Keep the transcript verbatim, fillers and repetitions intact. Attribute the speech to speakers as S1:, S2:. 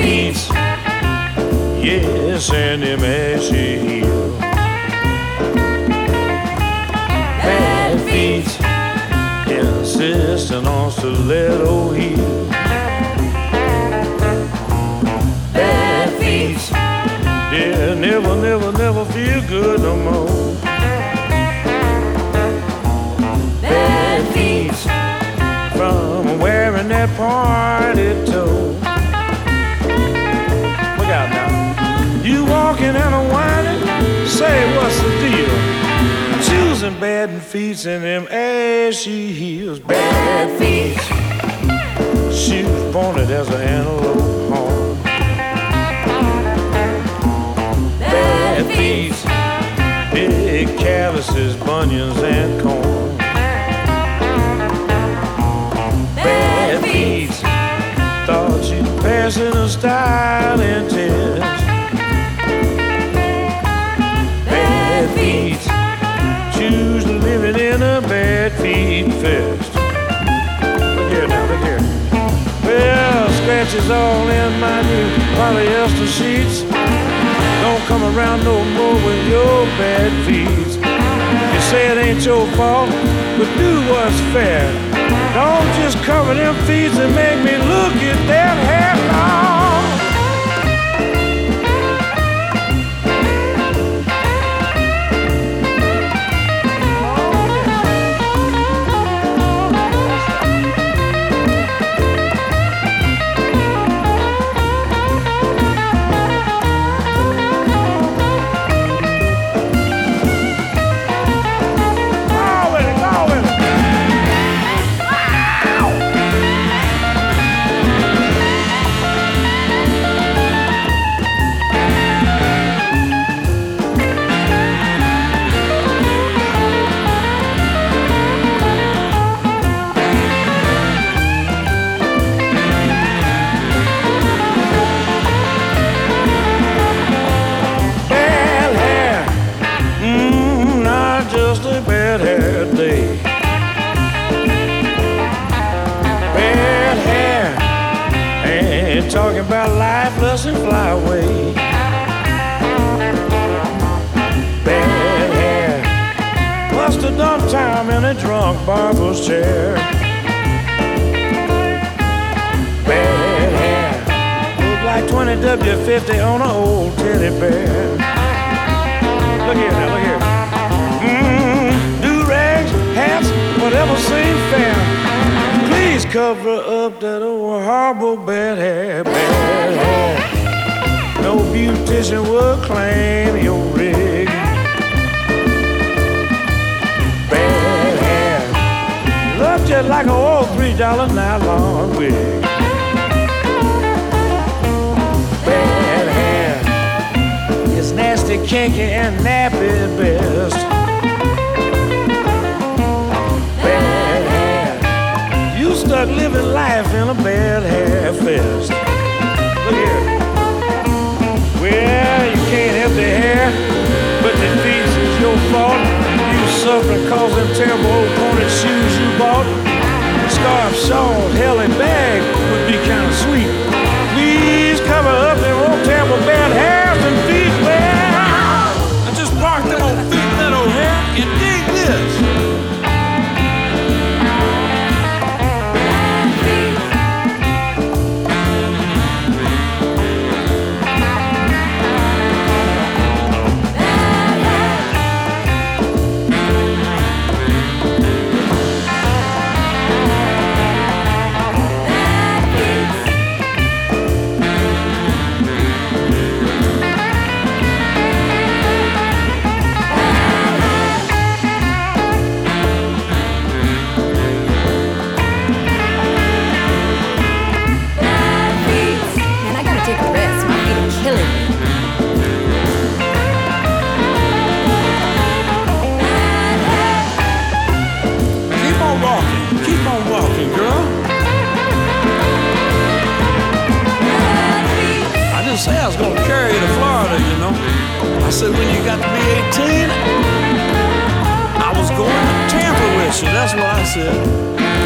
S1: feet. Yes, and them ashy heels. Bad feet, insisting on stiletto heels. Bad feet, yeah, never, never, never feel good no more. Bad feet, from wearing that party toe. Look out now. You walking and a whining, say what's the deal? Choosing bad feet and them ashy heels. Bad feet, she was pointed as an antelope horn. Bad feet, big calluses, bunions and corn. Bad feet, thought she'd pass in a styling test. Bad feet, choose living in a bad feet fest. Look here now, look here. Well, scratches all in my new polyester sheets. Don't come around no more with your bad feet. You say it ain't your fault, but do what's fair. Don't just cover them feet and make me look at that hair long. Talking about lifeless and fly away. Bad hair, must have done time in a drunk barber's chair. Bad hair, look like twenty W fifty on an old teddy bear. Look here now, look here. Mm, do-rags, hats, whatever seems fair. Please cover up that old horrible bad hair, bad hair. No beautician will claim your rig. Bad hair, look just like an old three dollar nylon wig. Bad hair, it's nasty, kinky, and nappy at best. Stuck living life in a bad hair fest. Look here. Well, you can't help the hair, but the feet is your fault. You suffering cause them terrible old pointed shoes you bought. Scarf, shawl, hell and bag would be kind of sweet. Please cover up them old terrible bad hairs and feet. Well, I just parked them old feet in that old hair and dig this. I said when you got to be eighteen, I was going to Tampa with you. That's what I said.